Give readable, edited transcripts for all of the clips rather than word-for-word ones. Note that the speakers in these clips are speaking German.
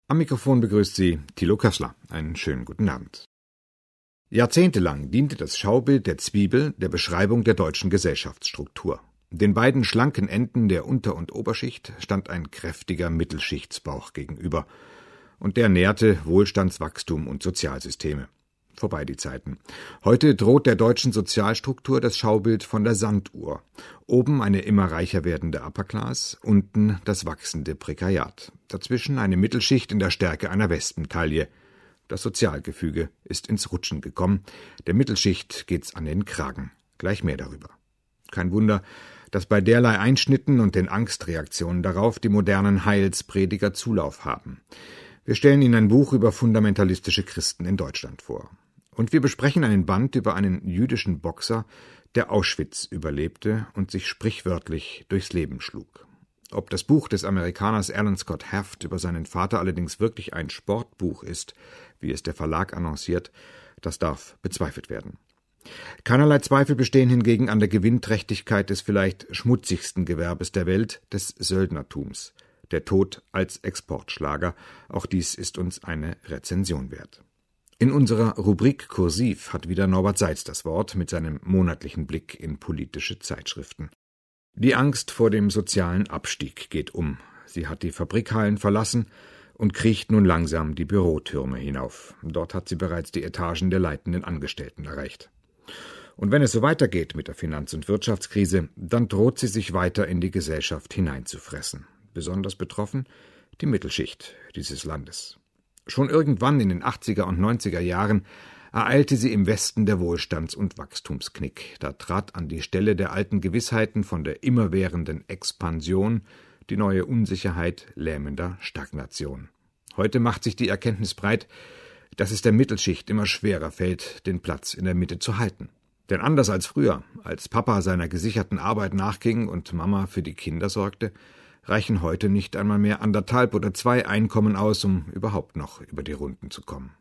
Am Mikrofon begrüßt Sie Thilo Kössler. Einen schönen guten Abend. Jahrzehntelang diente das Schaubild der Zwiebel der Beschreibung der deutschen Gesellschaftsstruktur. Den beiden schlanken Enden der Unter- und Oberschicht stand ein kräftiger Mittelschichtsbauch gegenüber. Und der nährte Wohlstandswachstum und Sozialsysteme. Vorbei die Zeiten. Heute droht der deutschen Sozialstruktur das Schaubild von der Sanduhr. Oben eine immer reicher werdende Upper Class, unten das wachsende Prekariat. Dazwischen eine Mittelschicht in der Stärke einer Wespentaille. Das Sozialgefüge ist ins Rutschen gekommen. Der Mittelschicht geht's an den Kragen. Gleich mehr darüber. Kein Wunder, dass bei derlei Einschnitten und den Angstreaktionen darauf die modernen Heilsprediger Zulauf haben. Wir stellen Ihnen ein Buch über fundamentalistische Christen in Deutschland vor. Und wir besprechen einen Band über einen jüdischen Boxer, der Auschwitz überlebte und sich sprichwörtlich durchs Leben schlug. Ob das Buch des Amerikaners Alan Scott Haft über seinen Vater allerdings wirklich ein Sportbuch ist, wie es der Verlag annonciert, das darf bezweifelt werden. Keinerlei Zweifel bestehen hingegen an der Gewinnträchtigkeit des vielleicht schmutzigsten Gewerbes der Welt, des Söldnertums. Der Tod als Exportschlager, auch dies ist uns eine Rezension wert. In unserer Rubrik Kursiv hat wieder Norbert Seitz das Wort mit seinem monatlichen Blick in politische Zeitschriften. Die Angst vor dem sozialen Abstieg geht um. Sie hat die Fabrikhallen verlassen und kriecht nun langsam die Bürotürme hinauf. Dort hat sie bereits die Etagen der leitenden Angestellten erreicht. Und wenn es so weitergeht mit der Finanz- und Wirtschaftskrise, dann droht sie sich weiter in die Gesellschaft hineinzufressen. Besonders betroffen die Mittelschicht dieses Landes. Schon irgendwann in den 80er und 90er Jahren ereilte sie im Westen der Wohlstands- und Wachstumsknick. Da trat an die Stelle der alten Gewissheiten von der immerwährenden Expansion die neue Unsicherheit lähmender Stagnation. Heute macht sich die Erkenntnis breit, dass es der Mittelschicht immer schwerer fällt, den Platz in der Mitte zu halten. Denn anders als früher, als Papa seiner gesicherten Arbeit nachging und Mama für die Kinder sorgte, reichen heute nicht einmal mehr 1,5 oder 2 Einkommen aus, um überhaupt noch über die Runden zu kommen.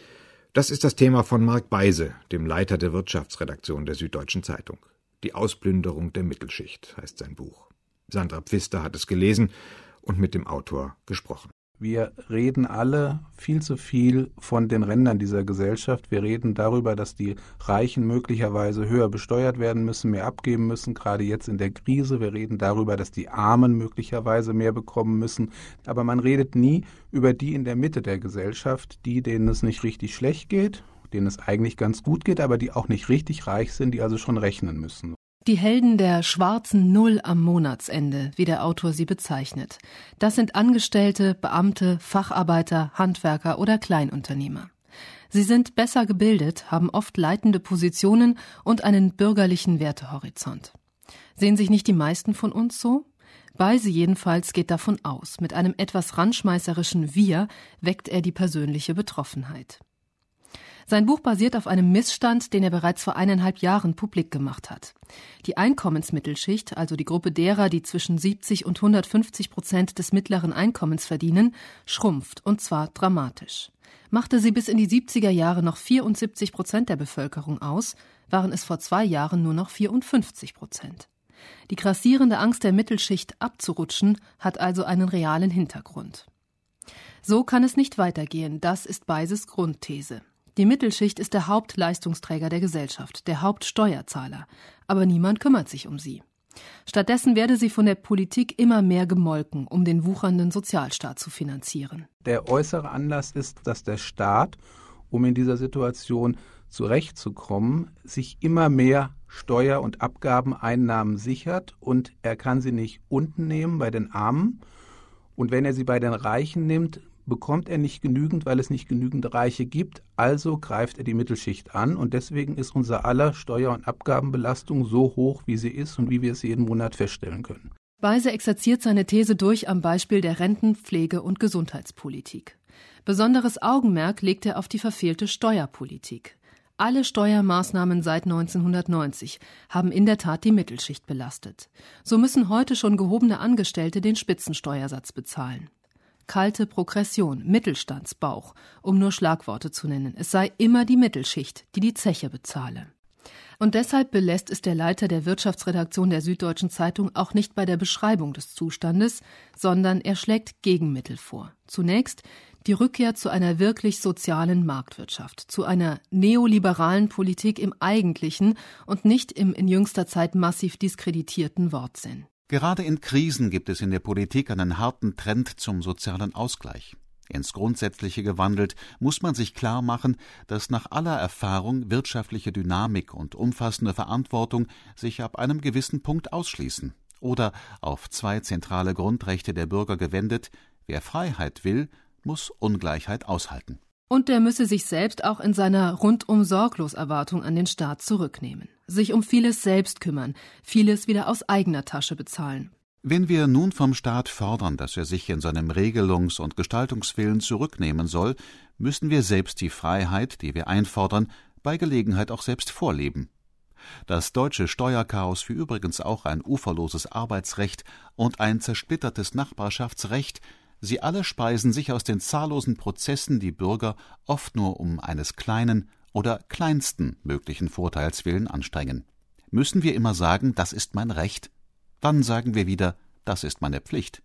Das ist das Thema von Marc Beise, dem Leiter der Wirtschaftsredaktion der Süddeutschen Zeitung. Die Ausplünderung der Mittelschicht heißt sein Buch. Sandra Pfister hat es gelesen und mit dem Autor gesprochen. Wir reden alle viel zu viel von den Rändern dieser Gesellschaft. Wir reden darüber, dass die Reichen möglicherweise höher besteuert werden müssen, mehr abgeben müssen, gerade jetzt in der Krise. Wir reden darüber, dass die Armen möglicherweise mehr bekommen müssen. Aber man redet nie über die in der Mitte der Gesellschaft, denen es nicht richtig schlecht geht, denen es eigentlich ganz gut geht, aber die auch nicht richtig reich sind, die also schon rechnen müssen. Die Helden der schwarzen Null am Monatsende, wie der Autor sie bezeichnet. Das sind Angestellte, Beamte, Facharbeiter, Handwerker oder Kleinunternehmer. Sie sind besser gebildet, haben oft leitende Positionen und einen bürgerlichen Wertehorizont. Sehen sich nicht die meisten von uns so? Beise jedenfalls geht davon aus. Mit einem etwas ranschmeißerischen Wir weckt er die persönliche Betroffenheit. Sein Buch basiert auf einem Missstand, den er bereits vor 1,5 Jahren publik gemacht hat. Die Einkommensmittelschicht, also die Gruppe derer, die zwischen 70 und 150% des mittleren Einkommens verdienen, schrumpft, und zwar dramatisch. Machte sie bis in die 70er Jahre noch 74% der Bevölkerung aus, waren es vor 2 Jahren nur noch 54%. Die grassierende Angst der Mittelschicht abzurutschen, hat also einen realen Hintergrund. So kann es nicht weitergehen, das ist Beises Grundthese. Die Mittelschicht ist der Hauptleistungsträger der Gesellschaft, der Hauptsteuerzahler. Aber niemand kümmert sich um sie. Stattdessen werde sie von der Politik immer mehr gemolken, um den wuchernden Sozialstaat zu finanzieren. Der äußere Anlass ist, dass der Staat, um in dieser Situation zurechtzukommen, sich immer mehr Steuer- und Abgabeneinnahmen sichert, und er kann sie nicht unten nehmen bei den Armen. Und wenn er sie bei den Reichen nimmt, bekommt er nicht genügend, weil es nicht genügend Reiche gibt, also greift er die Mittelschicht an, und deswegen ist unser aller Steuer- und Abgabenbelastung so hoch, wie sie ist und wie wir es jeden Monat feststellen können. Beise exerziert seine These durch am Beispiel der Renten-, Pflege- und Gesundheitspolitik. Besonderes Augenmerk legt er auf die verfehlte Steuerpolitik. Alle Steuermaßnahmen seit 1990 haben in der Tat die Mittelschicht belastet. So müssen heute schon gehobene Angestellte den Spitzensteuersatz bezahlen. Kalte Progression, Mittelstandsbauch, um nur Schlagworte zu nennen. Es sei immer die Mittelschicht, die die Zeche bezahle. Und deshalb belässt es der Leiter der Wirtschaftsredaktion der Süddeutschen Zeitung auch nicht bei der Beschreibung des Zustandes, sondern er schlägt Gegenmittel vor. Zunächst die Rückkehr zu einer wirklich sozialen Marktwirtschaft, zu einer neoliberalen Politik im eigentlichen und nicht im in jüngster Zeit massiv diskreditierten Wortsinn. Gerade in Krisen gibt es in der Politik einen harten Trend zum sozialen Ausgleich. Ins Grundsätzliche gewandelt muss man sich klar machen, dass nach aller Erfahrung wirtschaftliche Dynamik und umfassende Verantwortung sich ab einem gewissen Punkt ausschließen. Oder auf zwei zentrale Grundrechte der Bürger gewendet: Wer Freiheit will, muss Ungleichheit aushalten. Und der müsse sich selbst auch in seiner rundum sorglos Erwartung an den Staat zurücknehmen, sich um vieles selbst kümmern, vieles wieder aus eigener Tasche bezahlen. Wenn wir nun vom Staat fordern, dass er sich in seinem Regelungs- und Gestaltungswillen zurücknehmen soll, müssen wir selbst die Freiheit, die wir einfordern, bei Gelegenheit auch selbst vorleben. Das deutsche Steuerchaos wie übrigens auch ein uferloses Arbeitsrecht und ein zersplittertes Nachbarschaftsrecht, sie alle speisen sich aus den zahllosen Prozessen, die Bürger oft nur um eines kleinen oder kleinsten möglichen Vorteils willen anstrengen. Müssen wir immer sagen, das ist mein Recht? Dann sagen wir wieder, das ist meine Pflicht.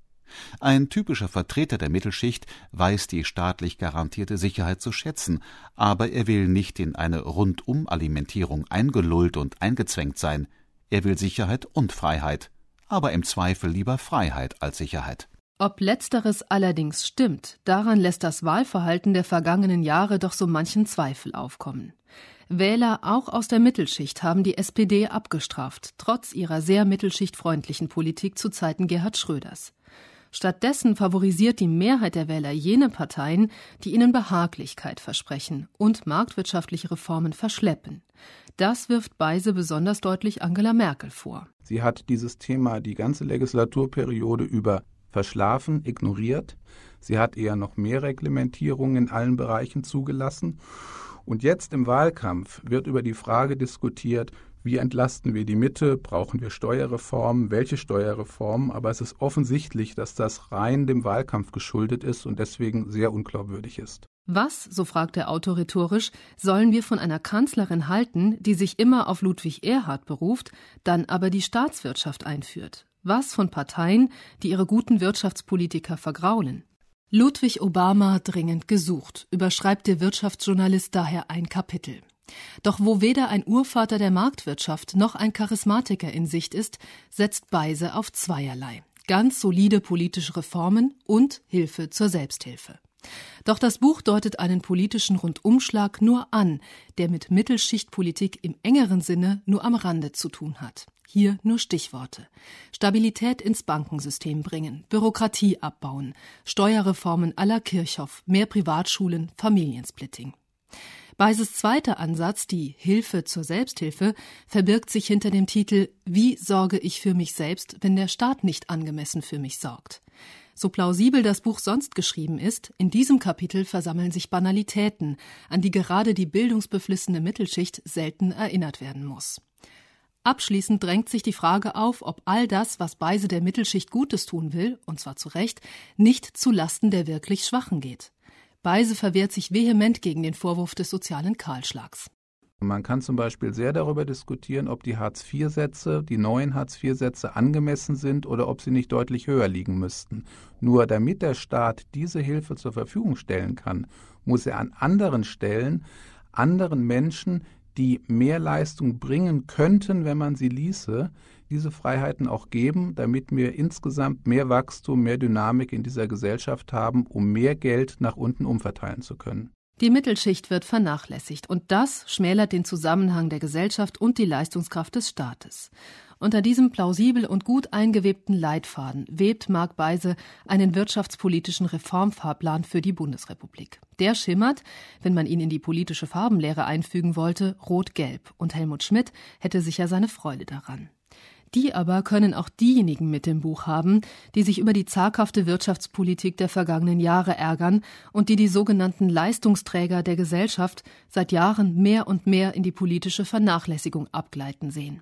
Ein typischer Vertreter der Mittelschicht weiß die staatlich garantierte Sicherheit zu schätzen, aber er will nicht in eine Rundum-Alimentierung eingelullt und eingezwängt sein. Er will Sicherheit und Freiheit, aber im Zweifel lieber Freiheit als Sicherheit. Ob Letzteres allerdings stimmt, daran lässt das Wahlverhalten der vergangenen Jahre doch so manchen Zweifel aufkommen. Wähler auch aus der Mittelschicht haben die SPD abgestraft, trotz ihrer sehr mittelschichtfreundlichen Politik zu Zeiten Gerhard Schröders. Stattdessen favorisiert die Mehrheit der Wähler jene Parteien, die ihnen Behaglichkeit versprechen und marktwirtschaftliche Reformen verschleppen. Das wirft Beise besonders deutlich Angela Merkel vor. Sie hat dieses Thema die ganze Legislaturperiode über verschlafen, ignoriert. Sie hat eher noch mehr Reglementierungen in allen Bereichen zugelassen. Und jetzt im Wahlkampf wird über die Frage diskutiert, wie entlasten wir die Mitte, brauchen wir Steuerreformen, welche Steuerreformen, aber es ist offensichtlich, dass das rein dem Wahlkampf geschuldet ist und deswegen sehr unglaubwürdig ist. Was, so fragt der Autor rhetorisch, sollen wir von einer Kanzlerin halten, die sich immer auf Ludwig Erhard beruft, dann aber die Staatswirtschaft einführt? Was von Parteien, die ihre guten Wirtschaftspolitiker vergraulen? Ludwig Obama dringend gesucht, überschreibt der Wirtschaftsjournalist daher ein Kapitel. Doch wo weder ein Urvater der Marktwirtschaft noch ein Charismatiker in Sicht ist, setzt Beise auf zweierlei: ganz solide politische Reformen und Hilfe zur Selbsthilfe. Doch das Buch deutet einen politischen Rundumschlag nur an, der mit Mittelschichtpolitik im engeren Sinne nur am Rande zu tun hat. Hier nur Stichworte: Stabilität ins Bankensystem bringen, Bürokratie abbauen, Steuerreformen à la Kirchhoff, mehr Privatschulen, Familiensplitting. Beises zweiter Ansatz, die Hilfe zur Selbsthilfe, verbirgt sich hinter dem Titel »Wie sorge ich für mich selbst, wenn der Staat nicht angemessen für mich sorgt?« So plausibel das Buch sonst geschrieben ist, in diesem Kapitel versammeln sich Banalitäten, an die gerade die bildungsbeflissene Mittelschicht selten erinnert werden muss. Abschließend drängt sich die Frage auf, ob all das, was Beise der Mittelschicht Gutes tun will, und zwar zu Recht, nicht zu Lasten der wirklich Schwachen geht. Beise verwehrt sich vehement gegen den Vorwurf des sozialen Kahlschlags. Man kann zum Beispiel sehr darüber diskutieren, ob die Hartz-IV-Sätze, die neuen Hartz-IV-Sätze angemessen sind oder ob sie nicht deutlich höher liegen müssten. Nur damit der Staat diese Hilfe zur Verfügung stellen kann, muss er an anderen Stellen anderen Menschen, die mehr Leistung bringen könnten, wenn man sie ließe, diese Freiheiten auch geben, damit wir insgesamt mehr Wachstum, mehr Dynamik in dieser Gesellschaft haben, um mehr Geld nach unten umverteilen zu können. Die Mittelschicht wird vernachlässigt und das schmälert den Zusammenhang der Gesellschaft und die Leistungskraft des Staates. Unter diesem plausibel und gut eingewebten Leitfaden webt Marc Beise einen wirtschaftspolitischen Reformfahrplan für die Bundesrepublik. Der schimmert, wenn man ihn in die politische Farbenlehre einfügen wollte, rot-gelb, und Helmut Schmidt hätte sicher seine Freude daran. Die aber können auch diejenigen mit dem Buch haben, die sich über die zaghafte Wirtschaftspolitik der vergangenen Jahre ärgern und die sogenannten Leistungsträger der Gesellschaft seit Jahren mehr und mehr in die politische Vernachlässigung abgleiten sehen.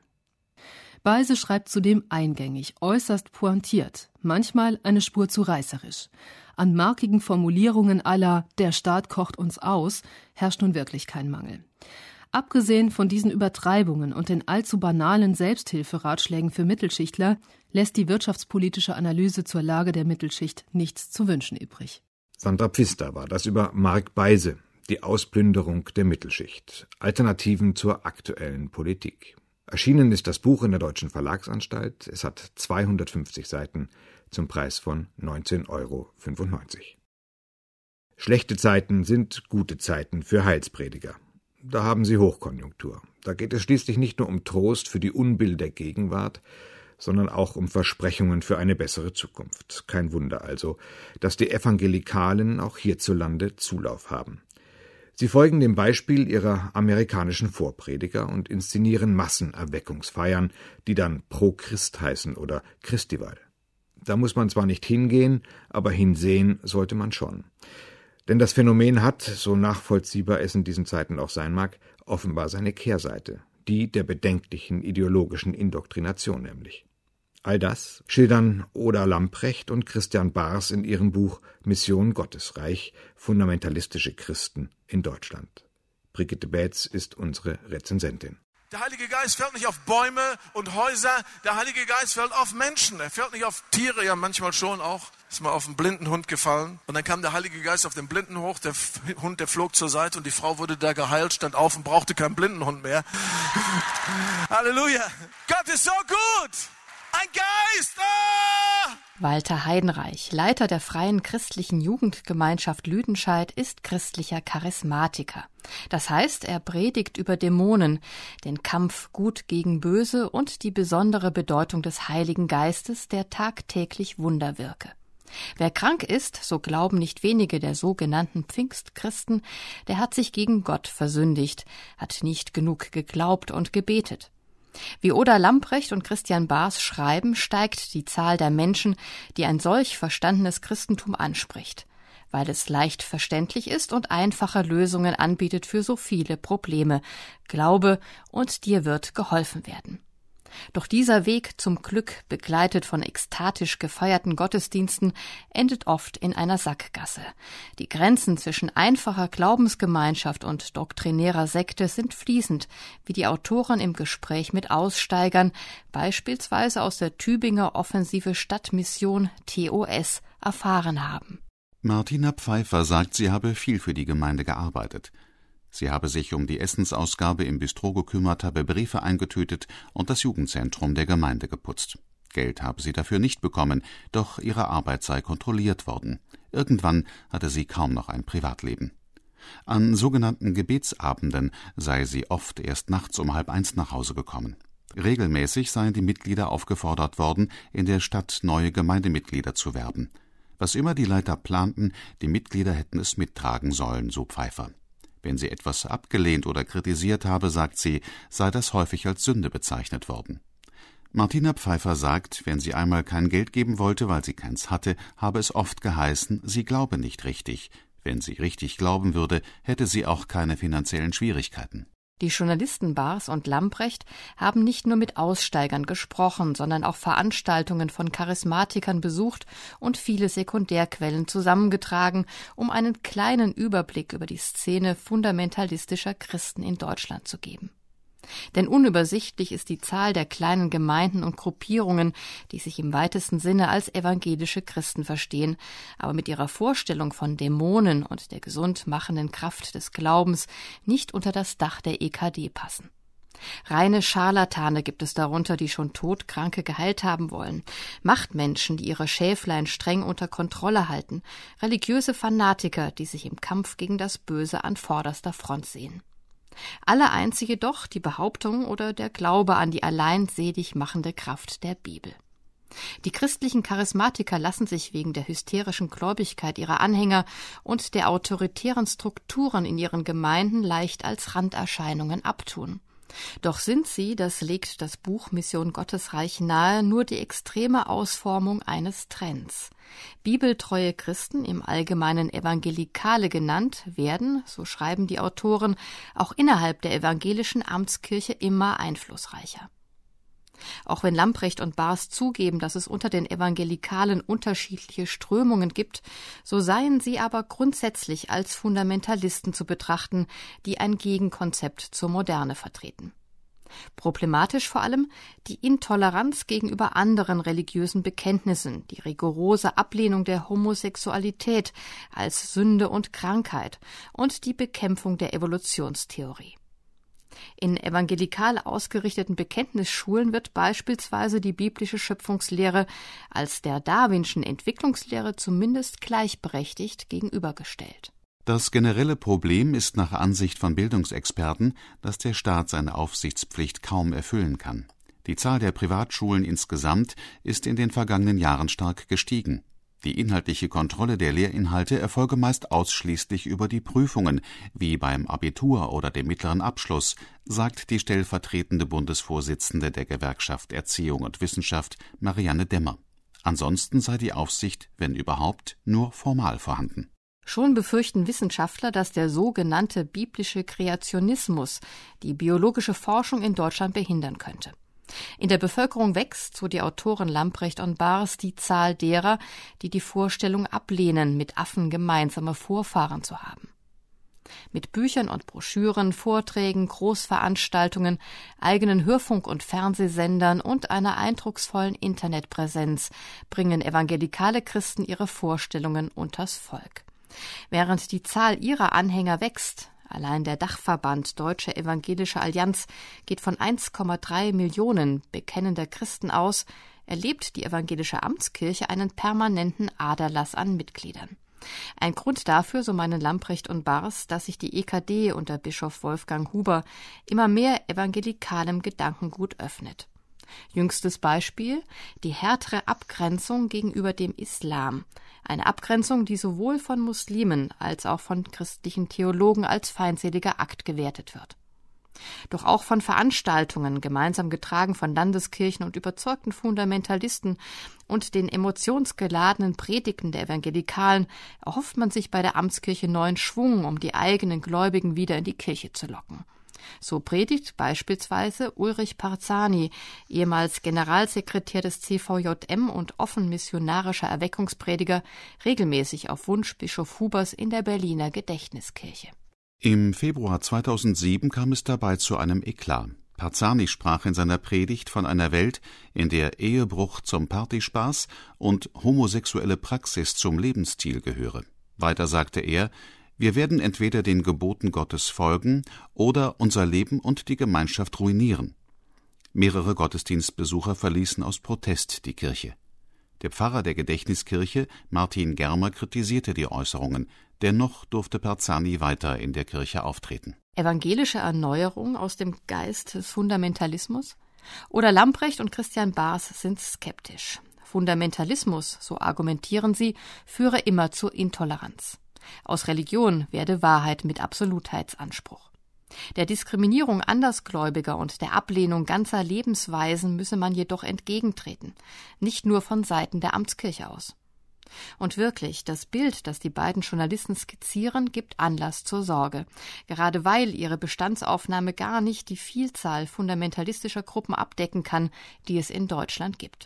Beise schreibt zudem eingängig, äußerst pointiert, manchmal eine Spur zu reißerisch. An markigen Formulierungen à la »Der Staat kocht uns aus« herrscht nun wirklich kein Mangel. Abgesehen von diesen Übertreibungen und den allzu banalen Selbsthilferatschlägen für Mittelschichtler lässt die wirtschaftspolitische Analyse zur Lage der Mittelschicht nichts zu wünschen übrig. Sandra Pfister war das über Mark Beise, die Ausplünderung der Mittelschicht, Alternativen zur aktuellen Politik. Erschienen ist das Buch in der Deutschen Verlagsanstalt. Es hat 250 Seiten zum Preis von 19,95 €. Schlechte Zeiten sind gute Zeiten für Heilsprediger. Da haben sie Hochkonjunktur. Da geht es schließlich nicht nur um Trost für die Unbill der Gegenwart, sondern auch um Versprechungen für eine bessere Zukunft. Kein Wunder also, dass die Evangelikalen auch hierzulande Zulauf haben. Sie folgen dem Beispiel ihrer amerikanischen Vorprediger und inszenieren Massenerweckungsfeiern, die dann Pro Christ heißen oder Christival. Da muss man zwar nicht hingehen, aber hinsehen sollte man schon. Denn das Phänomen hat, so nachvollziehbar es in diesen Zeiten auch sein mag, offenbar seine Kehrseite, die der bedenklichen ideologischen Indoktrination nämlich. All das schildern Oda Lamprecht und Christian Baars in ihrem Buch Mission Gottesreich – Fundamentalistische Christen in Deutschland. Brigitte Bätz ist unsere Rezensentin. Der Heilige Geist fällt nicht auf Bäume und Häuser, der Heilige Geist fällt auf Menschen. Er fällt nicht auf Tiere, ja manchmal schon auch. Ist mal auf einen blinden Hund gefallen und dann kam der Heilige Geist auf den blinden hoch, der Hund, der flog zur Seite und die Frau wurde da geheilt, stand auf und brauchte keinen blinden Hund mehr. Halleluja! Gott ist so gut! Ein Geist! Ah! Walter Heidenreich, Leiter der Freien Christlichen Jugendgemeinschaft Lüdenscheid, ist christlicher Charismatiker. Das heißt, er predigt über Dämonen, den Kampf Gut gegen Böse und die besondere Bedeutung des Heiligen Geistes, der tagtäglich Wunder wirke. Wer krank ist, so glauben nicht wenige der sogenannten Pfingstchristen, der hat sich gegen Gott versündigt, hat nicht genug geglaubt und gebetet. Wie Oda Lamprecht und Christian Baars schreiben, steigt die Zahl der Menschen, die ein solch verstandenes Christentum anspricht, weil es leicht verständlich ist und einfache Lösungen anbietet für so viele Probleme. Glaube, und dir wird geholfen werden. Doch dieser Weg zum Glück, begleitet von ekstatisch gefeierten Gottesdiensten, endet oft in einer Sackgasse. Die Grenzen zwischen einfacher Glaubensgemeinschaft und doktrinärer Sekte sind fließend, wie die Autoren im Gespräch mit Aussteigern, beispielsweise aus der Tübinger Offensive Stadtmission TOS, erfahren haben. Martina Pfeiffer sagt, sie habe viel für die Gemeinde gearbeitet. Sie habe sich um die Essensausgabe im Bistro gekümmert, habe Briefe eingetütet und das Jugendzentrum der Gemeinde geputzt. Geld habe sie dafür nicht bekommen, doch ihre Arbeit sei kontrolliert worden. Irgendwann hatte sie kaum noch ein Privatleben. An sogenannten Gebetsabenden sei sie oft erst nachts um 12:30 nach Hause gekommen. Regelmäßig seien die Mitglieder aufgefordert worden, in der Stadt neue Gemeindemitglieder zu werben. Was immer die Leiter planten, die Mitglieder hätten es mittragen sollen, so Pfeiffer. Wenn sie etwas abgelehnt oder kritisiert habe, sagt sie, sei das häufig als Sünde bezeichnet worden. Martina Pfeiffer sagt, wenn sie einmal kein Geld geben wollte, weil sie keins hatte, habe es oft geheißen, sie glaube nicht richtig. Wenn sie richtig glauben würde, hätte sie auch keine finanziellen Schwierigkeiten. Die Journalisten Baars und Lamprecht haben nicht nur mit Aussteigern gesprochen, sondern auch Veranstaltungen von Charismatikern besucht und viele Sekundärquellen zusammengetragen, um einen kleinen Überblick über die Szene fundamentalistischer Christen in Deutschland zu geben. Denn unübersichtlich ist die Zahl der kleinen Gemeinden und Gruppierungen, die sich im weitesten Sinne als evangelische Christen verstehen, aber mit ihrer Vorstellung von Dämonen und der gesund machenden Kraft des Glaubens nicht unter das Dach der EKD passen. Reine Scharlatane gibt es darunter, die schon Todkranke geheilt haben wollen, Machtmenschen, die ihre Schäflein streng unter Kontrolle halten, religiöse Fanatiker, die sich im Kampf gegen das Böse an vorderster Front sehen. Alle eins jedoch die Behauptung oder der Glaube an die allein selig machende Kraft der Bibel. Die christlichen Charismatiker lassen sich wegen der hysterischen Gläubigkeit ihrer Anhänger und der autoritären Strukturen in ihren Gemeinden leicht als Randerscheinungen abtun. Doch sind sie, das legt das Buch Mission Gottesreich nahe, nur die extreme Ausformung eines Trends. Bibeltreue Christen, im Allgemeinen Evangelikale genannt, werden, so schreiben die Autoren, auch innerhalb der evangelischen Amtskirche immer einflussreicher. Auch wenn Lamprecht und Baars zugeben, dass es unter den Evangelikalen unterschiedliche Strömungen gibt, so seien sie aber grundsätzlich als Fundamentalisten zu betrachten, die ein Gegenkonzept zur Moderne vertreten. Problematisch vor allem die Intoleranz gegenüber anderen religiösen Bekenntnissen, die rigorose Ablehnung der Homosexualität als Sünde und Krankheit und die Bekämpfung der Evolutionstheorie. In evangelikal ausgerichteten Bekenntnisschulen wird beispielsweise die biblische Schöpfungslehre als der Darwinschen Entwicklungslehre zumindest gleichberechtigt gegenübergestellt. Das generelle Problem ist nach Ansicht von Bildungsexperten, dass der Staat seine Aufsichtspflicht kaum erfüllen kann. Die Zahl der Privatschulen insgesamt ist in den vergangenen Jahren stark gestiegen. Die inhaltliche Kontrolle der Lehrinhalte erfolge meist ausschließlich über die Prüfungen, wie beim Abitur oder dem mittleren Abschluss, sagt die stellvertretende Bundesvorsitzende der Gewerkschaft Erziehung und Wissenschaft, Marianne Demmer. Ansonsten sei die Aufsicht, wenn überhaupt, nur formal vorhanden. Schon befürchten Wissenschaftler, dass der sogenannte biblische Kreationismus die biologische Forschung in Deutschland behindern könnte. In der Bevölkerung wächst, so die Autoren Lamprecht und Baars, die Zahl derer, die die Vorstellung ablehnen, mit Affen gemeinsame Vorfahren zu haben. Mit Büchern und Broschüren, Vorträgen, Großveranstaltungen, eigenen Hörfunk- und Fernsehsendern und einer eindrucksvollen Internetpräsenz bringen evangelikale Christen ihre Vorstellungen unters Volk. Während die Zahl ihrer Anhänger wächst, allein der Dachverband Deutsche Evangelische Allianz geht von 1,3 Millionen bekennender Christen aus, erlebt die evangelische Amtskirche einen permanenten Aderlass an Mitgliedern. Ein Grund dafür, so meinen Lamprecht und Baars, dass sich die EKD unter Bischof Wolfgang Huber immer mehr evangelikalem Gedankengut öffnet. Jüngstes Beispiel: die härtere Abgrenzung gegenüber dem Islam. Eine Abgrenzung, die sowohl von Muslimen als auch von christlichen Theologen als feindseliger Akt gewertet wird. Doch auch von Veranstaltungen, gemeinsam getragen von Landeskirchen und überzeugten Fundamentalisten und den emotionsgeladenen Predigten der Evangelikalen, erhofft man sich bei der Amtskirche neuen Schwung, um die eigenen Gläubigen wieder in die Kirche zu locken. So predigt beispielsweise Ulrich Parzani, ehemals Generalsekretär des CVJM und offen missionarischer Erweckungsprediger, regelmäßig auf Wunsch Bischof Hubers in der Berliner Gedächtniskirche. Im Februar 2007 kam es dabei zu einem Eklat. Parzani sprach in seiner Predigt von einer Welt, in der Ehebruch zum Partyspaß und homosexuelle Praxis zum Lebensstil gehöre. Weiter sagte er: Wir werden entweder den Geboten Gottes folgen oder unser Leben und die Gemeinschaft ruinieren. Mehrere Gottesdienstbesucher verließen aus Protest die Kirche. Der Pfarrer der Gedächtniskirche, Martin Germer, kritisierte die Äußerungen. Dennoch durfte Parzani weiter in der Kirche auftreten. Evangelische Erneuerung aus dem Geist des Fundamentalismus? Oder Lamprecht und Christian Baars sind skeptisch. Fundamentalismus, so argumentieren sie, führe immer zur Intoleranz. Aus Religion werde Wahrheit mit Absolutheitsanspruch. Der Diskriminierung Andersgläubiger und der Ablehnung ganzer Lebensweisen müsse man jedoch entgegentreten, nicht nur von Seiten der Amtskirche aus. Und wirklich, das Bild, das die beiden Journalisten skizzieren, gibt Anlass zur Sorge, gerade weil ihre Bestandsaufnahme gar nicht die Vielzahl fundamentalistischer Gruppen abdecken kann, die es in Deutschland gibt.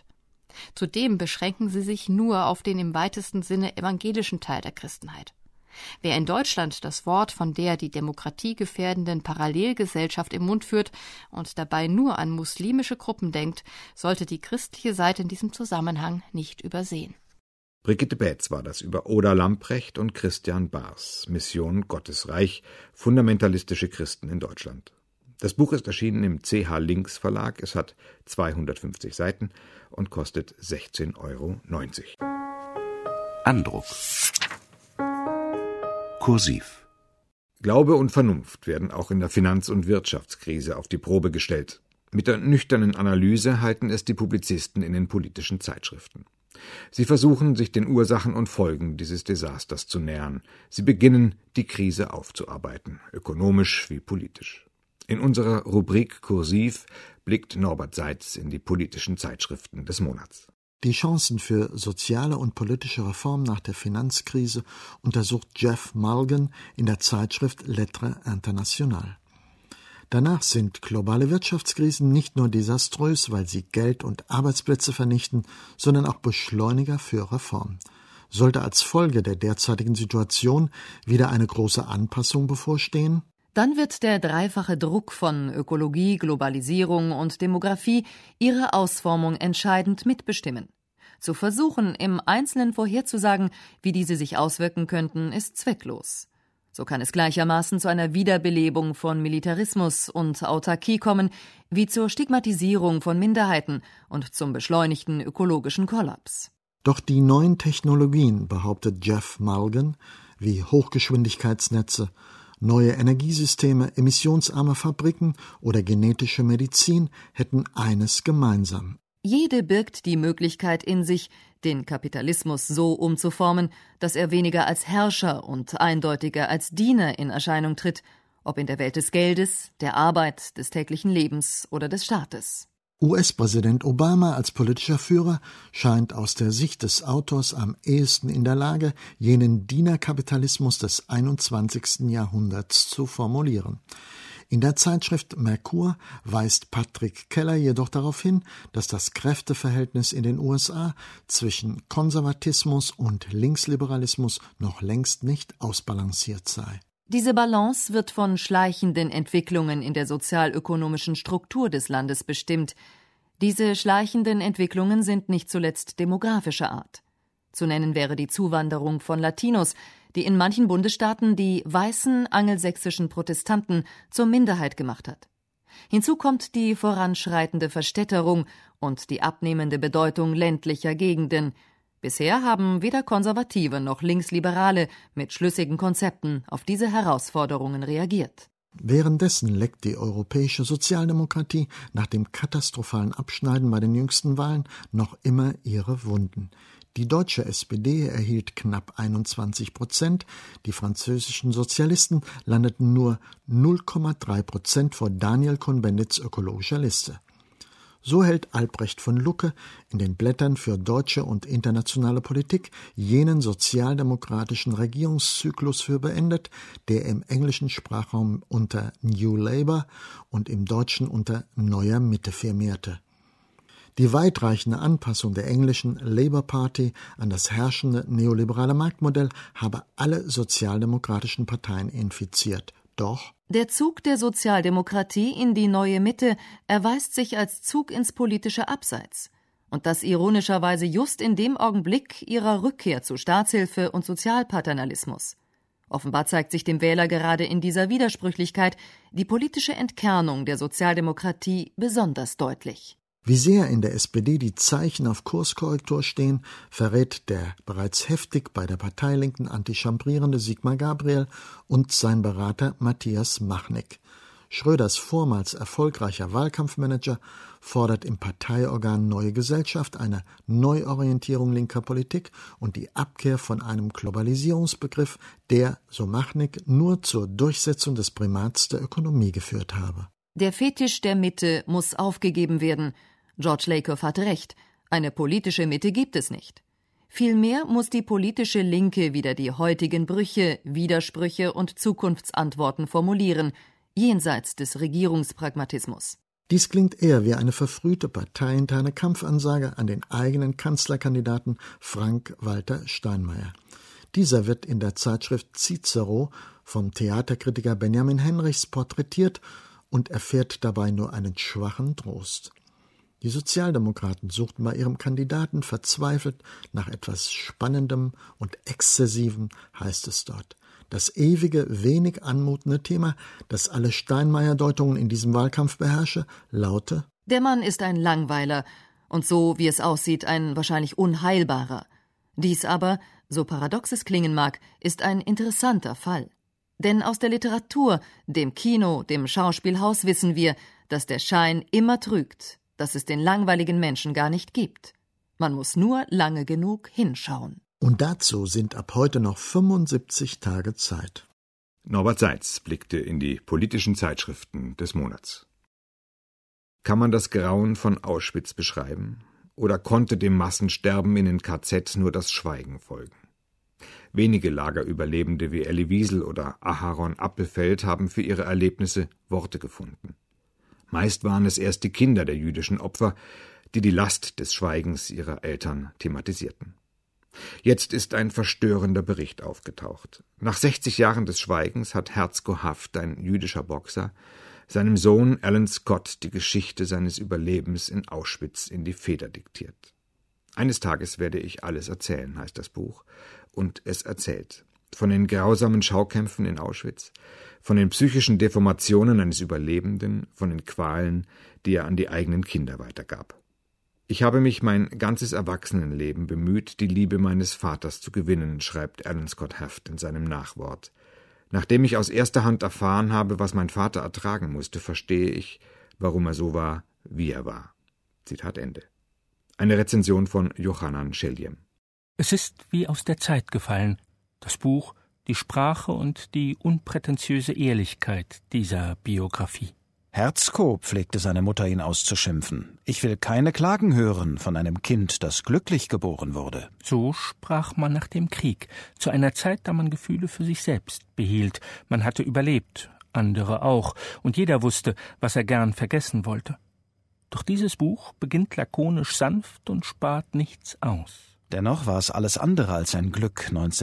Zudem beschränken sie sich nur auf den im weitesten Sinne evangelischen Teil der Christenheit. Wer in Deutschland das Wort von der die Demokratie gefährdenden Parallelgesellschaft im Mund führt und dabei nur an muslimische Gruppen denkt, sollte die christliche Seite in diesem Zusammenhang nicht übersehen. Brigitte Bätz war das über Oda Lamprecht und Christian Baars, Mission Gottesreich, fundamentalistische Christen in Deutschland. Das Buch ist erschienen im CH Links Verlag, es hat 250 Seiten und kostet 16,90 €. Andruck. Kursiv. Glaube und Vernunft werden auch in der Finanz- und Wirtschaftskrise auf die Probe gestellt. Mit der nüchternen Analyse halten es die Publizisten in den politischen Zeitschriften. Sie versuchen, sich den Ursachen und Folgen dieses Desasters zu nähern. Sie beginnen, die Krise aufzuarbeiten, ökonomisch wie politisch. In unserer Rubrik Kursiv blickt Norbert Seitz in die politischen Zeitschriften des Monats. Die Chancen für soziale und politische Reform nach der Finanzkrise untersucht Jeff Mulgan in der Zeitschrift Lettres Internationales. Danach sind globale Wirtschaftskrisen nicht nur desaströs, weil sie Geld und Arbeitsplätze vernichten, sondern auch Beschleuniger für Reform. Sollte als Folge der derzeitigen Situation wieder eine große Anpassung bevorstehen? dann wird der dreifache Druck von Ökologie, Globalisierung und Demografie ihre Ausformung entscheidend mitbestimmen. Zu versuchen, im Einzelnen vorherzusagen, wie diese sich auswirken könnten, ist zwecklos. So kann es gleichermaßen zu einer Wiederbelebung von Militarismus und Autarkie kommen, wie zur Stigmatisierung von Minderheiten und zum beschleunigten ökologischen Kollaps. Doch die neuen Technologien, behauptet Jeff Mulgan, wie Hochgeschwindigkeitsnetze, neue Energiesysteme, emissionsarme Fabriken oder genetische Medizin hätten eines gemeinsam. Jede birgt die Möglichkeit in sich, den Kapitalismus so umzuformen, dass er weniger als Herrscher und eindeutiger als Diener in Erscheinung tritt, ob in der Welt des Geldes, der Arbeit, des täglichen Lebens oder des Staates. US-Präsident Obama als politischer Führer scheint aus der Sicht des Autors am ehesten in der Lage, jenen Dienerkapitalismus des 21. Jahrhunderts zu formulieren. In der Zeitschrift Merkur weist Patrick Keller jedoch darauf hin, dass das Kräfteverhältnis in den USA zwischen Konservatismus und Linksliberalismus noch längst nicht ausbalanciert sei. Diese Balance wird von schleichenden Entwicklungen in der sozialökonomischen Struktur des Landes bestimmt. Diese schleichenden Entwicklungen sind nicht zuletzt demografischer Art. Zu nennen wäre die Zuwanderung von Latinos, die in manchen Bundesstaaten die weißen angelsächsischen Protestanten zur Minderheit gemacht hat. Hinzu kommt die voranschreitende Verstädterung und die abnehmende Bedeutung ländlicher Gegenden. Bisher haben weder Konservative noch Linksliberale mit schlüssigen Konzepten auf diese Herausforderungen reagiert. Währenddessen leckt die europäische Sozialdemokratie nach dem katastrophalen Abschneiden bei den jüngsten Wahlen noch immer ihre Wunden. Die deutsche SPD erhielt knapp 21%, die französischen Sozialisten landeten nur 0,3% vor Daniel Cohn-Bendits ökologischer Liste. So hält Albrecht von Lucke in den Blättern für deutsche und internationale Politik jenen sozialdemokratischen Regierungszyklus für beendet, der im englischen Sprachraum unter New Labour und im deutschen unter Neuer Mitte firmierte. Die weitreichende Anpassung der englischen Labour Party an das herrschende neoliberale Marktmodell habe alle sozialdemokratischen Parteien infiziert. Doch der Zug der Sozialdemokratie in die neue Mitte erweist sich als Zug ins politische Abseits. Und das ironischerweise just in dem Augenblick ihrer Rückkehr zu Staatshilfe und Sozialpaternalismus. Offenbar zeigt sich dem Wähler gerade in dieser Widersprüchlichkeit die politische Entkernung der Sozialdemokratie besonders deutlich. Wie sehr in der SPD die Zeichen auf Kurskorrektur stehen, verrät der bereits heftig bei der Parteilinken antichambrierende Sigmar Gabriel und sein Berater Matthias Machnick. Schröders vormals erfolgreicher Wahlkampfmanager fordert im Parteiorgan Neue Gesellschaft eine Neuorientierung linker Politik und die Abkehr von einem Globalisierungsbegriff, der, so Machnick, nur zur Durchsetzung des Primats der Ökonomie geführt habe. Der Fetisch der Mitte muss aufgegeben werden. George Lakoff hatte recht, eine politische Mitte gibt es nicht. Vielmehr muss die politische Linke wieder die heutigen Brüche, Widersprüche und Zukunftsantworten formulieren, jenseits des Regierungspragmatismus. Dies klingt eher wie eine verfrühte parteiinterne Kampfansage an den eigenen Kanzlerkandidaten Frank-Walter Steinmeier. Dieser wird in der Zeitschrift Cicero vom Theaterkritiker Benjamin Henrichs porträtiert und erfährt dabei nur einen schwachen Trost. Die Sozialdemokraten suchten bei ihrem Kandidaten verzweifelt nach etwas Spannendem und Exzessivem, heißt es dort. Das ewige, wenig anmutende Thema, das alle Steinmeier-Deutungen in diesem Wahlkampf beherrsche, laute: Der Mann ist ein Langweiler und so, wie es aussieht, ein wahrscheinlich unheilbarer. Dies aber, so paradox es klingen mag, ist ein interessanter Fall. Denn aus der Literatur, dem Kino, dem Schauspielhaus wissen wir, dass der Schein immer trügt, dass es den langweiligen Menschen gar nicht gibt. Man muss nur lange genug hinschauen. Und dazu sind ab heute noch 75 Tage Zeit. Norbert Seitz blickte in die politischen Zeitschriften des Monats. Kann man das Grauen von Auschwitz beschreiben? Oder konnte dem Massensterben in den KZ nur das Schweigen folgen? Wenige Lagerüberlebende wie Elie Wiesel oder Aharon Appelfeld haben für ihre Erlebnisse Worte gefunden. Meist waren es erst die Kinder der jüdischen Opfer, die die Last des Schweigens ihrer Eltern thematisierten. Jetzt ist ein verstörender Bericht aufgetaucht. Nach 60 Jahren des Schweigens hat Herzko Haft, ein jüdischer Boxer, seinem Sohn Alan Scott die Geschichte seines Überlebens in Auschwitz in die Feder diktiert. Eines Tages werde ich alles erzählen, heißt das Buch, und es erzählt. Von den grausamen Schaukämpfen in Auschwitz, von den psychischen Deformationen eines Überlebenden, von den Qualen, die er an die eigenen Kinder weitergab. Ich habe mich mein ganzes Erwachsenenleben bemüht, die Liebe meines Vaters zu gewinnen, schreibt Alan Scott Haft in seinem Nachwort. Nachdem ich aus erster Hand erfahren habe, was mein Vater ertragen musste, verstehe ich, warum er so war, wie er war. Zitat Ende. Eine Rezension von Yochanan Scheljem. Es ist wie aus der Zeit gefallen. Das Buch, die Sprache und die unprätentiöse Ehrlichkeit dieser Biografie. Herzko, pflegte seine Mutter ihn auszuschimpfen. Ich will keine Klagen hören von einem Kind, das glücklich geboren wurde. So sprach man nach dem Krieg, zu einer Zeit, da man Gefühle für sich selbst behielt. Man hatte überlebt, andere auch, und jeder wusste, was er gern vergessen wollte. Doch dieses Buch beginnt lakonisch sanft und spart nichts aus. Dennoch war es alles andere als ein Glück,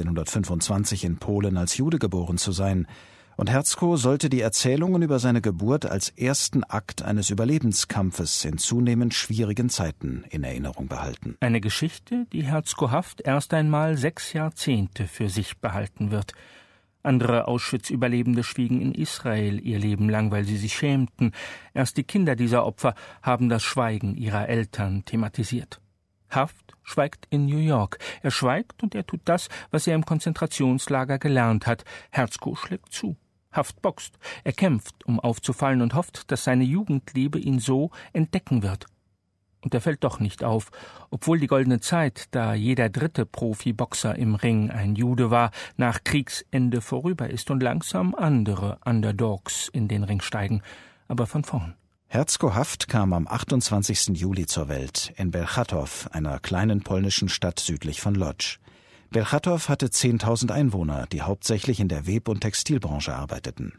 1925 in Polen als Jude geboren zu sein. Und Herzko sollte die Erzählungen über seine Geburt als ersten Akt eines Überlebenskampfes in zunehmend schwierigen Zeiten in Erinnerung behalten. Eine Geschichte, die Herzko Haft erst einmal 6 Jahrzehnte für sich behalten wird. Andere Auschwitz-Überlebende schwiegen in Israel ihr Leben lang, weil sie sich schämten. Erst die Kinder dieser Opfer haben das Schweigen ihrer Eltern thematisiert. Haft schweigt in New York. Er schweigt und er tut das, was er im Konzentrationslager gelernt hat. Herzko schlägt zu. Haft boxt. Er kämpft, um aufzufallen und hofft, dass seine Jugendliebe ihn so entdecken wird. Und er fällt doch nicht auf, obwohl die goldene Zeit, da jeder dritte Profiboxer im Ring ein Jude war, nach Kriegsende vorüber ist und langsam andere Underdogs in den Ring steigen, aber von vorn. Herzko Haft kam am 28. Juli zur Welt in Bełchatów, einer kleinen polnischen Stadt südlich von Łódź. Bełchatów hatte 10.000 Einwohner, die hauptsächlich in der Web- und Textilbranche arbeiteten.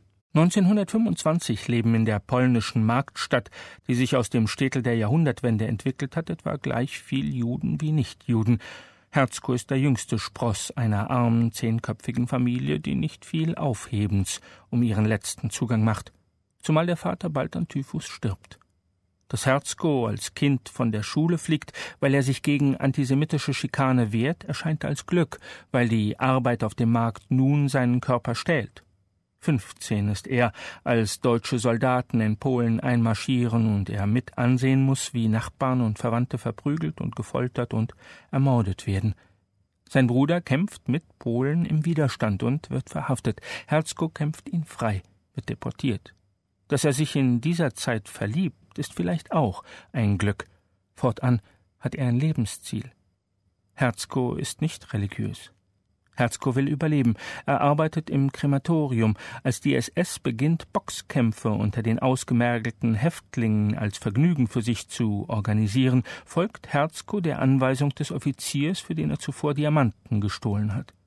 1925 leben in der polnischen Marktstadt, die sich aus dem Städtel der Jahrhundertwende entwickelt hat, etwa gleich viel Juden wie Nichtjuden. Herzko ist der jüngste Spross einer armen, 10-köpfigen Familie, die nicht viel Aufhebens um ihren letzten Zugang macht, zumal der Vater bald an Typhus stirbt. Dass Herzko als Kind von der Schule fliegt, weil er sich gegen antisemitische Schikane wehrt, erscheint als Glück, weil die Arbeit auf dem Markt nun seinen Körper stählt. 15 ist er, als deutsche Soldaten in Polen einmarschieren und er mit ansehen muss, wie Nachbarn und Verwandte verprügelt und gefoltert und ermordet werden. Sein Bruder kämpft mit Polen im Widerstand und wird verhaftet. Herzko kämpft ihn frei, wird deportiert. Dass er sich in dieser Zeit verliebt, ist vielleicht auch ein Glück. Fortan hat er ein Lebensziel. Herzko ist nicht religiös. Herzko will überleben. Er arbeitet im Krematorium. Als die SS beginnt, Boxkämpfe unter den ausgemergelten Häftlingen als Vergnügen für sich zu organisieren, folgt Herzko der Anweisung des Offiziers, für den er zuvor Diamanten gestohlen hat.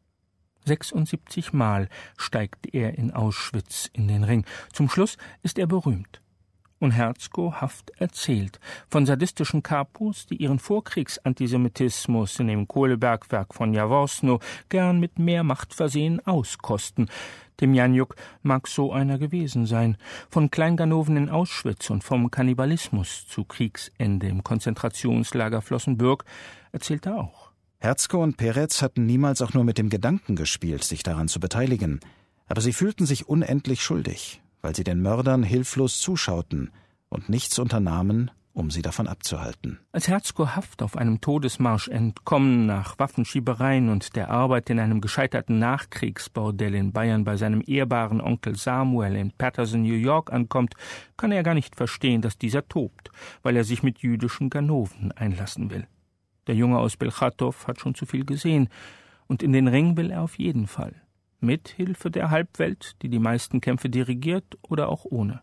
76 Mal steigt er in Auschwitz in den Ring. Zum Schluss ist er berühmt. Und Herzko Haft erzählt von sadistischen Kapus, die ihren Vorkriegsantisemitismus in dem Kohlebergwerk von Jaworzno gern mit mehr Macht versehen auskosten. Demjanjuk mag so einer gewesen sein. Von Kleinganoven in Auschwitz und vom Kannibalismus zu Kriegsende im Konzentrationslager Flossenbürg erzählt er auch. Herzko und Peretz hatten niemals auch nur mit dem Gedanken gespielt, sich daran zu beteiligen. Aber sie fühlten sich unendlich schuldig, weil sie den Mördern hilflos zuschauten und nichts unternahmen, um sie davon abzuhalten. Als Herzko Haft auf einem Todesmarsch entkommen nach Waffenschiebereien und der Arbeit in einem gescheiterten Nachkriegsbordell in Bayern bei seinem ehrbaren Onkel Samuel in Paterson, New York ankommt, kann er gar nicht verstehen, dass dieser tobt, weil er sich mit jüdischen Ganoven einlassen will. Der Junge aus Bełchatów hat schon zu viel gesehen, und in den Ring will er auf jeden Fall. Mit Hilfe der Halbwelt, die die meisten Kämpfe dirigiert, oder auch ohne.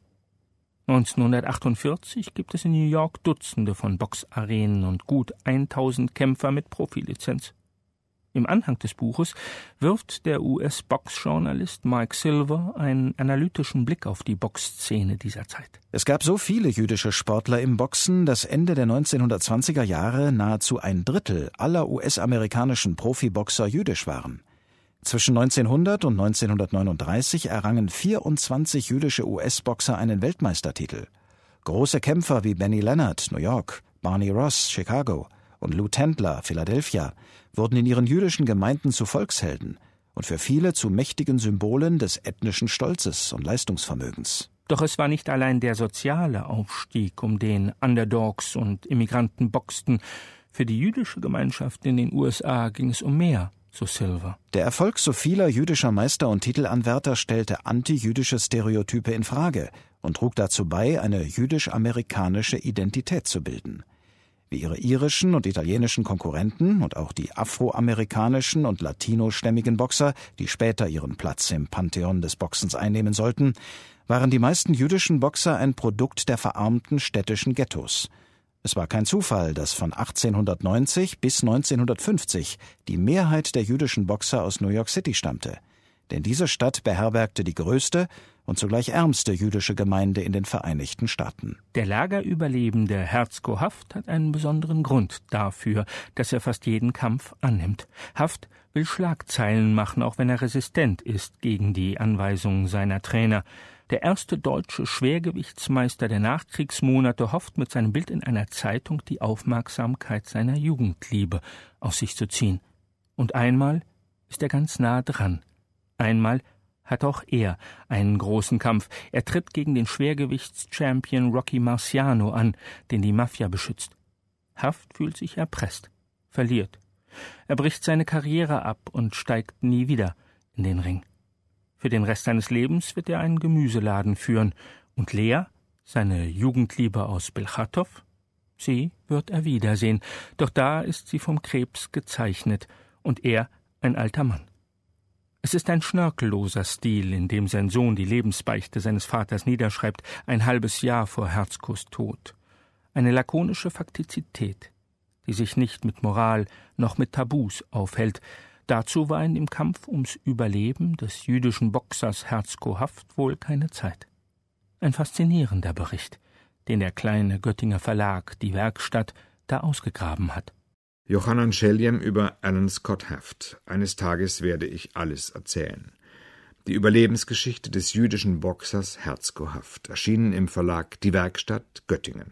1948 gibt es in New York Dutzende von Boxarenen und gut 1000 Kämpfer mit Profilizenz. Im Anhang des Buches wirft der US-Boxjournalist Mike Silver einen analytischen Blick auf die Boxszene dieser Zeit. Es gab so viele jüdische Sportler im Boxen, dass Ende der 1920er Jahre nahezu 1/3 aller US-amerikanischen Profiboxer jüdisch waren. Zwischen 1900 und 1939 errangen 24 jüdische US-Boxer einen Weltmeistertitel. Große Kämpfer wie Benny Leonard, New York, Barney Ross, Chicago und Lou Tendler, Philadelphia, wurden in ihren jüdischen Gemeinden zu Volkshelden und für viele zu mächtigen Symbolen des ethnischen Stolzes und Leistungsvermögens. Doch es war nicht allein der soziale Aufstieg, um den Underdogs und Immigranten boxten. Für die jüdische Gemeinschaft in den USA ging es um mehr, so Silver. Der Erfolg so vieler jüdischer Meister und Titelanwärter stellte antijüdische Stereotype in Frage und trug dazu bei, eine jüdisch-amerikanische Identität zu bilden. Wie ihre irischen und italienischen Konkurrenten und auch die afroamerikanischen und latinostämmigen Boxer, die später ihren Platz im Pantheon des Boxens einnehmen sollten, waren die meisten jüdischen Boxer ein Produkt der verarmten städtischen Ghettos. Es war kein Zufall, dass von 1890 bis 1950 die Mehrheit der jüdischen Boxer aus New York City stammte. Denn diese Stadt beherbergte die größte und zugleich ärmste jüdische Gemeinde in den Vereinigten Staaten. Der Lagerüberlebende Herzko Haft hat einen besonderen Grund dafür, dass er fast jeden Kampf annimmt. Haft will Schlagzeilen machen, auch wenn er resistent ist gegen die Anweisungen seiner Trainer. Der erste deutsche Schwergewichtsmeister der Nachkriegsmonate hofft mit seinem Bild in einer Zeitung die Aufmerksamkeit seiner Jugendliebe auf sich zu ziehen. Und einmal ist er ganz nah dran. Einmal hat auch er einen großen Kampf. Er tritt gegen den Schwergewichtschampion Rocky Marciano an, den die Mafia beschützt. Haft fühlt sich erpresst, verliert. Er bricht seine Karriere ab und steigt nie wieder in den Ring. Für den Rest seines Lebens wird er einen Gemüseladen führen. Und Lea, seine Jugendliebe aus Belchatow, sie wird er wiedersehen. Doch da ist sie vom Krebs gezeichnet und er ein alter Mann. Es ist ein schnörkelloser Stil, in dem sein Sohn die Lebensbeichte seines Vaters niederschreibt, ein halbes Jahr vor Herzkos Tod. Eine lakonische Faktizität, die sich nicht mit Moral noch mit Tabus aufhält. Dazu war in dem Kampf ums Überleben des jüdischen Boxers Herzko Haft wohl keine Zeit. Ein faszinierender Bericht, den der kleine Göttinger Verlag, die Werkstatt, da ausgegraben hat. Johannan Schelliem über Alan Scott Haft. Eines Tages werde ich alles erzählen. Die Überlebensgeschichte des jüdischen Boxers Herzko Haft, erschienen im Verlag Die Werkstatt, Göttingen.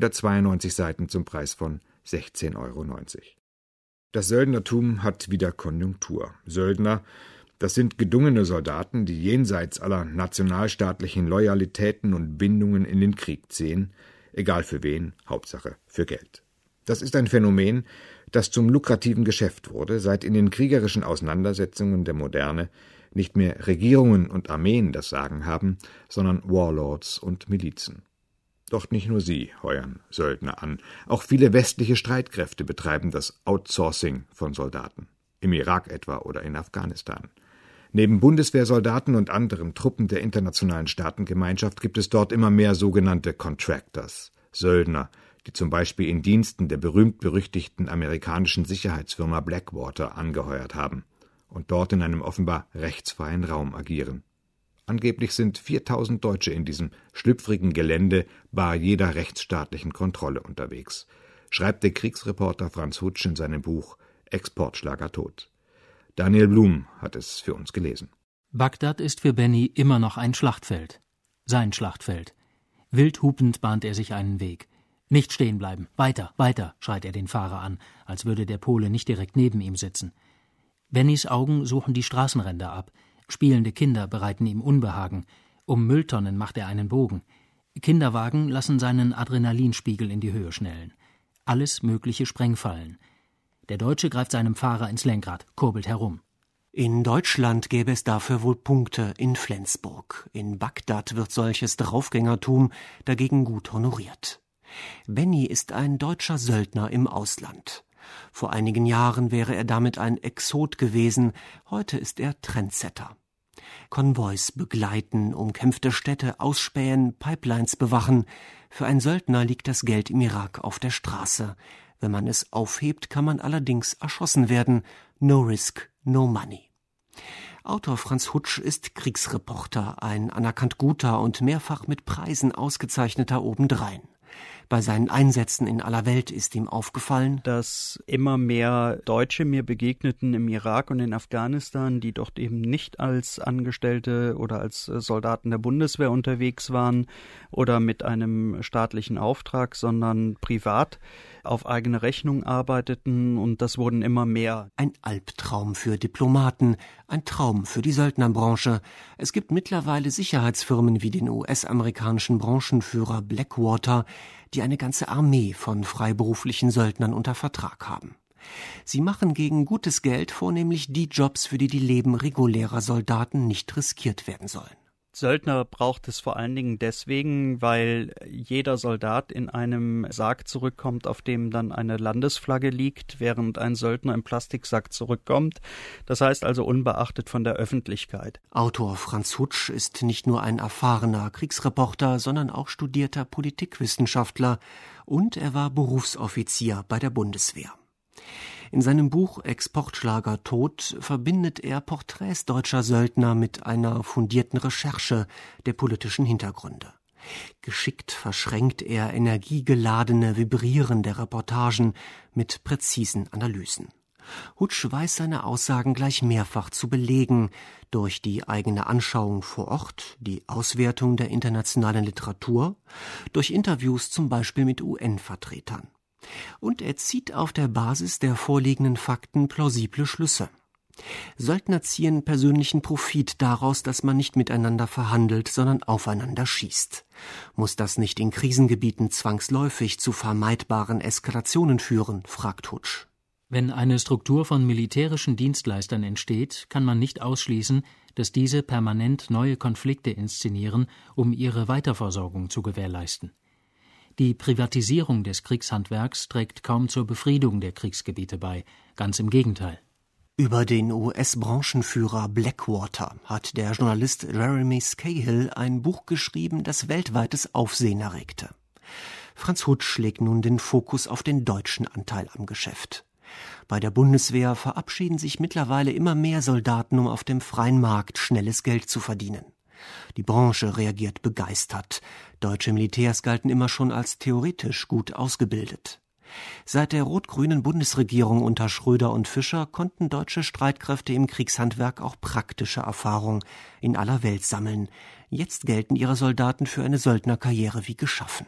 192 Seiten zum Preis von 16,90 €. Das Söldnertum hat wieder Konjunktur. Söldner, das sind gedungene Soldaten, die jenseits aller nationalstaatlichen Loyalitäten und Bindungen in den Krieg ziehen, egal für wen, Hauptsache für Geld. Das ist ein Phänomen, das zum lukrativen Geschäft wurde, seit in den kriegerischen Auseinandersetzungen der Moderne nicht mehr Regierungen und Armeen das Sagen haben, sondern Warlords und Milizen. Doch nicht nur sie heuern Söldner an. Auch viele westliche Streitkräfte betreiben das Outsourcing von Soldaten. Im Irak etwa oder in Afghanistan. Neben Bundeswehrsoldaten und anderen Truppen der internationalen Staatengemeinschaft gibt es dort immer mehr sogenannte Contractors, Söldner, die zum Beispiel in Diensten der berühmt-berüchtigten amerikanischen Sicherheitsfirma Blackwater angeheuert haben und dort in einem offenbar rechtsfreien Raum agieren. Angeblich sind 4000 Deutsche in diesem schlüpfrigen Gelände bar jeder rechtsstaatlichen Kontrolle unterwegs, schreibt der Kriegsreporter Franz Hutsch in seinem Buch Exportschlager tot. Daniel Blum hat es für uns gelesen. Bagdad ist für Benny immer noch ein Schlachtfeld. Sein Schlachtfeld. Wild hupend bahnt er sich einen Weg. »Nicht stehen bleiben! Weiter, weiter!« schreit er den Fahrer an, als würde der Pole nicht direkt neben ihm sitzen. Bennys Augen suchen die Straßenränder ab. Spielende Kinder bereiten ihm Unbehagen. Um Mülltonnen macht er einen Bogen. Kinderwagen lassen seinen Adrenalinspiegel in die Höhe schnellen. Alles mögliche Sprengfallen. Der Deutsche greift seinem Fahrer ins Lenkrad, kurbelt herum. In Deutschland gäbe es dafür wohl Punkte in Flensburg. In Bagdad wird solches Draufgängertum dagegen gut honoriert. Benny ist ein deutscher Söldner im Ausland. Vor einigen Jahren wäre er damit ein Exot gewesen, heute ist er Trendsetter. Konvois begleiten, umkämpfte Städte ausspähen, Pipelines bewachen. Für einen Söldner liegt das Geld im Irak auf der Straße. Wenn man es aufhebt, kann man allerdings erschossen werden, No Risk, No Money. Autor Franz Hutsch ist Kriegsreporter, ein anerkannt guter und mehrfach mit Preisen ausgezeichneter obendrein. Bei seinen Einsätzen in aller Welt ist ihm aufgefallen, dass immer mehr Deutsche mir begegneten im Irak und in Afghanistan, die dort eben nicht als Angestellte oder als Soldaten der Bundeswehr unterwegs waren oder mit einem staatlichen Auftrag, sondern privat auf eigene Rechnung arbeiteten, und das wurden immer mehr. Ein Albtraum für Diplomaten, ein Traum für die Söldnerbranche. Es gibt mittlerweile Sicherheitsfirmen wie den US-amerikanischen Branchenführer Blackwater, die eine ganze Armee von freiberuflichen Söldnern unter Vertrag haben. Sie machen gegen gutes Geld vornehmlich die Jobs, für die die Leben regulärer Soldaten nicht riskiert werden sollen. Söldner braucht es vor allen Dingen deswegen, weil jeder Soldat in einem Sarg zurückkommt, auf dem dann eine Landesflagge liegt, während ein Söldner im Plastiksack zurückkommt. Das heißt also unbeachtet von der Öffentlichkeit. Autor Franz Hutsch ist nicht nur ein erfahrener Kriegsreporter, sondern auch studierter Politikwissenschaftler, und er war Berufsoffizier bei der Bundeswehr. In seinem Buch Exportschlager Tod verbindet er Porträts deutscher Söldner mit einer fundierten Recherche der politischen Hintergründe. Geschickt verschränkt er energiegeladene, vibrierende Reportagen mit präzisen Analysen. Hutsch weiß seine Aussagen gleich mehrfach zu belegen, durch die eigene Anschauung vor Ort, die Auswertung der internationalen Literatur, durch Interviews zum Beispiel mit UN-Vertretern. Und er zieht auf der Basis der vorliegenden Fakten plausible Schlüsse. Söldner ziehen persönlichen Profit daraus, dass man nicht miteinander verhandelt, sondern aufeinander schießt. Muss das nicht in Krisengebieten zwangsläufig zu vermeidbaren Eskalationen führen, fragt Hutsch. Wenn eine Struktur von militärischen Dienstleistern entsteht, kann man nicht ausschließen, dass diese permanent neue Konflikte inszenieren, um ihre Weiterversorgung zu gewährleisten. Die Privatisierung des Kriegshandwerks trägt kaum zur Befriedung der Kriegsgebiete bei, ganz im Gegenteil. Über den US-Branchenführer Blackwater hat der Journalist Jeremy Scahill ein Buch geschrieben, das weltweites Aufsehen erregte. Franz Hutsch legt nun den Fokus auf den deutschen Anteil am Geschäft. Bei der Bundeswehr verabschieden sich mittlerweile immer mehr Soldaten, um auf dem freien Markt schnelles Geld zu verdienen. Die Branche reagiert begeistert. Deutsche Militärs galten immer schon als theoretisch gut ausgebildet. Seit der rot-grünen Bundesregierung unter Schröder und Fischer konnten deutsche Streitkräfte im Kriegshandwerk auch praktische Erfahrung in aller Welt sammeln. Jetzt gelten ihre Soldaten für eine Söldnerkarriere wie geschaffen.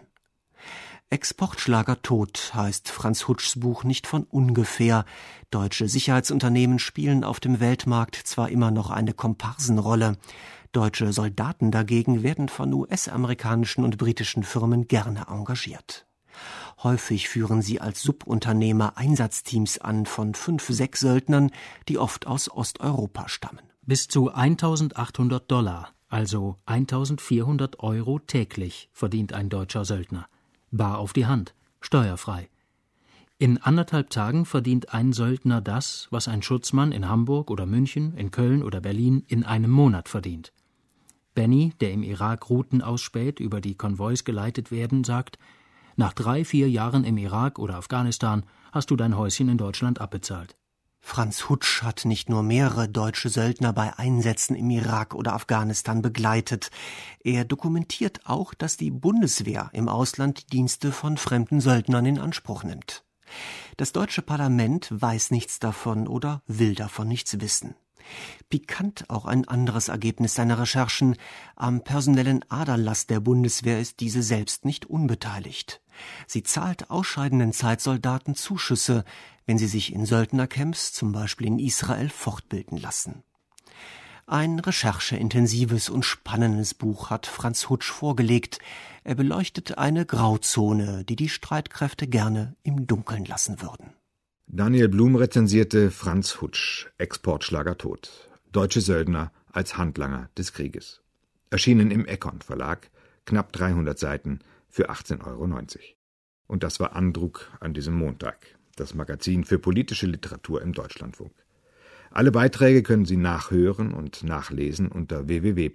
Exportschlager Tod heißt Franz Hutschs Buch nicht von ungefähr. Deutsche Sicherheitsunternehmen spielen auf dem Weltmarkt zwar immer noch eine Komparsenrolle, deutsche Soldaten dagegen werden von US-amerikanischen und britischen Firmen gerne engagiert. Häufig führen sie als Subunternehmer Einsatzteams an von 5-6 Söldnern, die oft aus Osteuropa stammen. Bis zu $1.800, also 1.400 € täglich, verdient ein deutscher Söldner. Bar auf die Hand, steuerfrei. In 1,5 Tagen verdient ein Söldner das, was ein Schutzmann in Hamburg oder München, in Köln oder Berlin in einem Monat verdient. Benny, der im Irak Routen ausspäht, über die Konvois geleitet werden, sagt: Nach 3-4 Jahren im Irak oder Afghanistan hast du dein Häuschen in Deutschland abbezahlt. Franz Hutsch hat nicht nur mehrere deutsche Söldner bei Einsätzen im Irak oder Afghanistan begleitet. Er dokumentiert auch, dass die Bundeswehr im Ausland Dienste von fremden Söldnern in Anspruch nimmt. Das deutsche Parlament weiß nichts davon oder will davon nichts wissen. Pikant auch ein anderes Ergebnis seiner Recherchen: Am personellen Aderlass der Bundeswehr ist diese selbst nicht unbeteiligt. Sie zahlt ausscheidenden Zeitsoldaten Zuschüsse, wenn sie sich in Söldnercamps, zum Beispiel in Israel, fortbilden lassen. Ein rechercheintensives und spannendes Buch hat Franz Hutsch vorgelegt. Er beleuchtet eine Grauzone, die die Streitkräfte gerne im Dunkeln lassen würden. Daniel Blum rezensierte Franz Hutsch, Exportschlager Tod. Deutsche Söldner als Handlanger des Krieges. Erschienen im Econ Verlag, knapp 300 Seiten für 18,90 €. Und das war Andruck an diesem Montag, das Magazin für politische Literatur im Deutschlandfunk. Alle Beiträge können Sie nachhören und nachlesen unter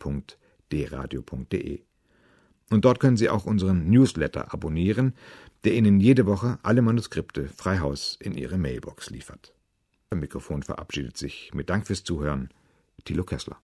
www.dradio.de. Und dort können Sie auch unseren Newsletter abonnieren, der Ihnen jede Woche alle Manuskripte frei Haus in Ihre Mailbox liefert. Am Mikrofon verabschiedet sich mit Dank fürs Zuhören Thilo Kessler.